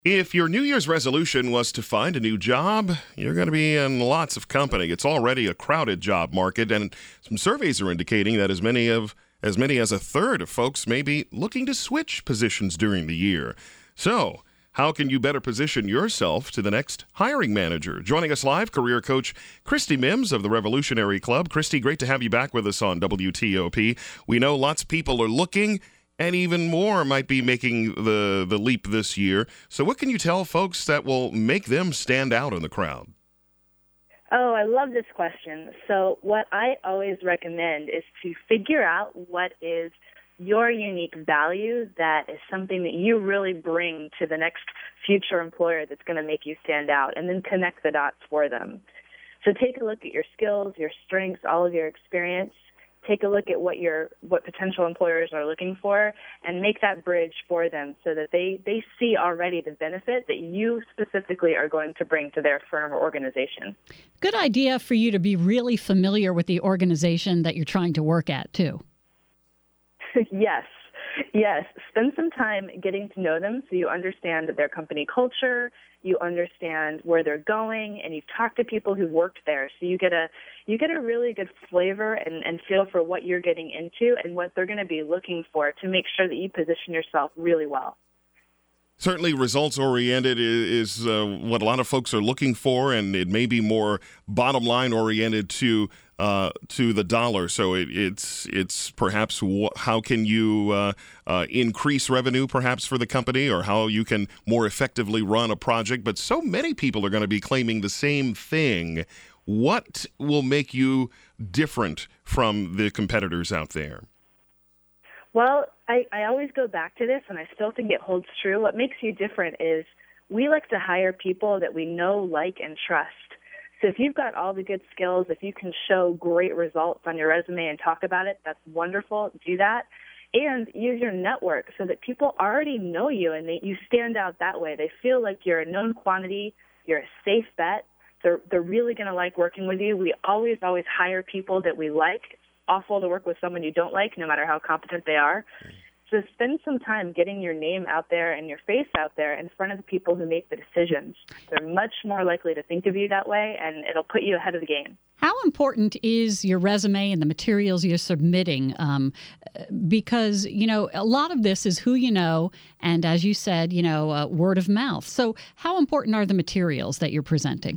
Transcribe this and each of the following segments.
If your New Year's resolution was to find a new job, you're going to be in lots of company. It's already a crowded job market, and some surveys are indicating that as many as a third of folks may be looking to switch positions during the year. So, how can you better position yourself to the next hiring manager? Joining us live, career coach Christy Mims of the Revolutionary Club. Christy, great to have you back with us on WTOP. We know lots of people are looking, and even more might be making the leap this year. So what can you tell folks that will make them stand out in the crowd? Oh, I love this question. So what I always recommend is to figure out what is your unique value that is something that you really bring to the next future employer that's going to make you stand out, and then connect the dots for them. So take a look at your skills, your strengths, all of your experience. Take a look at what potential employers are looking for and make that bridge for them so that they see already the benefit that you specifically are going to bring to their firm or organization. Good idea for you to be really familiar with the organization that you're trying to work at, too. Yes. Spend some time getting to know them so you understand their company culture, you understand where they're going, and you've talked to people who've worked there. So you get a really good flavor and feel for what you're getting into and what they're going to be looking for to make sure that you position yourself really well. Certainly results-oriented is what a lot of folks are looking for, and it may be more bottom-line oriented to the dollar. So it's perhaps how can you increase revenue perhaps for the company, or how you can more effectively run a project. But so many people are going to be claiming the same thing. What will make you different from the competitors out there? Well, I always go back to this, and I still think it holds true. What makes you different is we like to hire people that we know, like, and trust. So if you've got all the good skills, if you can show great results on your resume and talk about it, that's wonderful. Do that. And use your network so that people already know you and you stand out that way. They feel like you're a known quantity, you're a safe bet. They're really going to like working with you. We always hire people that we like. It's awful to work with someone you don't like, no matter how competent they are. So spend some time getting your name out there and your face out there in front of the people who make the decisions. They're much more likely to think of you that way, and it'll put you ahead of the game. How important is your resume and the materials you're submitting? Because, a lot of this is who you know, and as you said, word of mouth. So how important are the materials that you're presenting?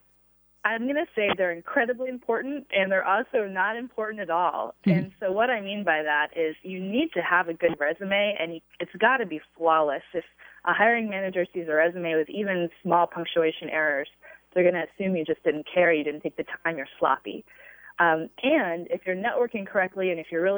I'm going to say they're incredibly important, and they're also not important at all. Mm-hmm. And so what I mean by that is you need to have a good resume, and it's got to be flawless. If a hiring manager sees a resume with even small punctuation errors, they're going to assume you just didn't care, you didn't take the time, you're sloppy. And if you're networking correctly, and if you're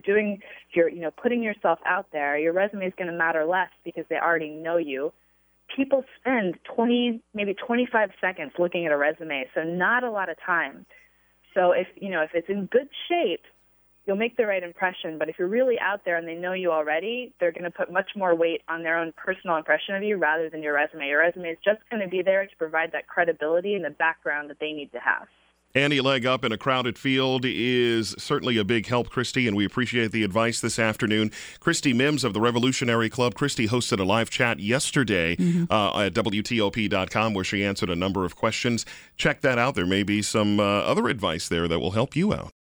putting yourself out there, your resume is going to matter less because they already know you. People spend 20, maybe 25 seconds looking at a resume, so not a lot of time. So if it's in good shape, you'll make the right impression. But if you're really out there and they know you already, they're going to put much more weight on their own personal impression of you rather than your resume. Your resume is just going to be there to provide that credibility and the background that they need to have. Any leg up in a crowded field is certainly a big help, Christy, and we appreciate the advice this afternoon. Christy Mims of the Revolutionary Club. Christy hosted a live chat yesterday at WTOP.com where she answered a number of questions. Check that out. There may be some other advice there that will help you out.